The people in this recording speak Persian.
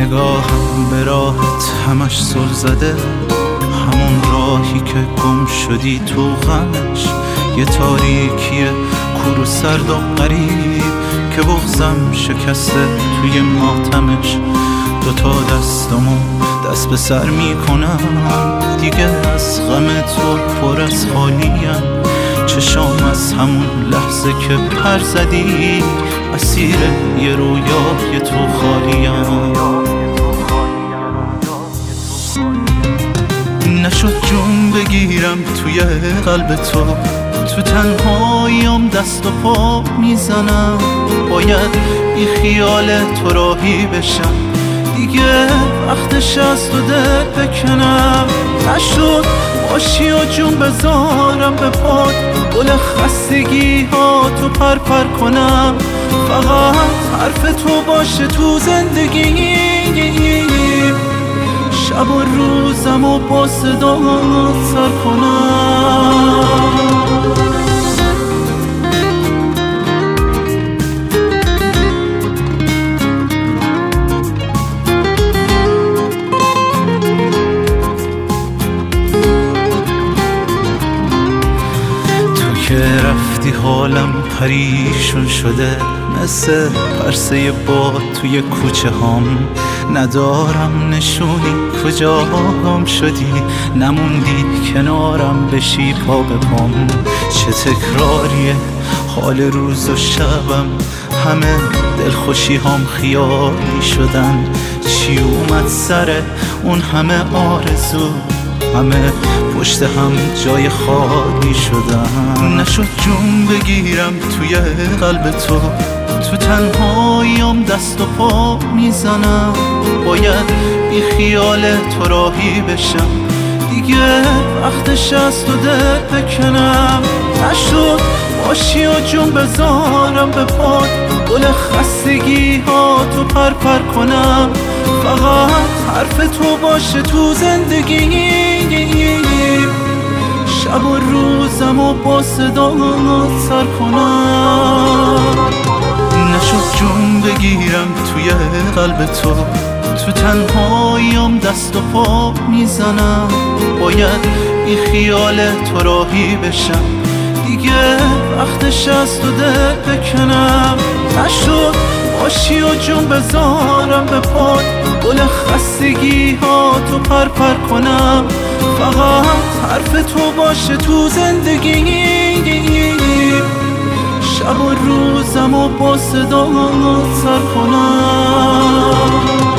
نگاهم به راهت همش زل زده، همون راهی که گم شدی تو غمش، یه تاریکی کور و سرد و غریب که بغضم شکسته توی ماتمش. دوتا دستمو دست به سر میکنم، دیگه از غم تو پر از خالیم. چشام از همون لحظه که پر زدی، اسیر یه رویای تو خالیم. نشد جون بگیرم توی قلب تو، تو تنهاییم دست و پا میزنم. باید بی خیال تو راهی بشم، دیگه وقتش از تو دل بکنم. نشد باشی و جون بذارم به پات، گل خستگی ها تو پر کنم. فقط حرف تو باشه تو زندگی، شب و روزم و با صدات سر کنم. که رفتی حالم پریشون شده، مثل پرسه باد توی کوچه هام. ندارم نشونی کجا هم شدی، نموندی کنارم بشی پا به پام. چه تکراریه حال روز و شبم، همه دلخوشی هم خیالی شدن. چی اومد سر اون همه آرزو، همه پشت هم جای خالی شدن. نشد جون بگیرم توی قلب تو، تو تنهاییم دست و پا میزنم. باید بی خیال تو راهی بشم، دیگه وقتش از تو دل بکنم. نشد باشی و جون بذارم به پات، گل خستگی ها تو پر کنم. فقط حرف تو باشه تو زندگی، شب و روزم و با صدات سر کنم. نشد جون بگیرم توی قلب تو، تو تنهاییم دست و پا میزنم. باید بی خیال تو راهی بشم، دیگه وقتش از تو دل بکنم. نشد باشی و جون بذارم به پات، گل خستگی ها تو پر کنم. فقط حرف تو باشه تو زندگی، شب و روزم و با صدات سر کنم.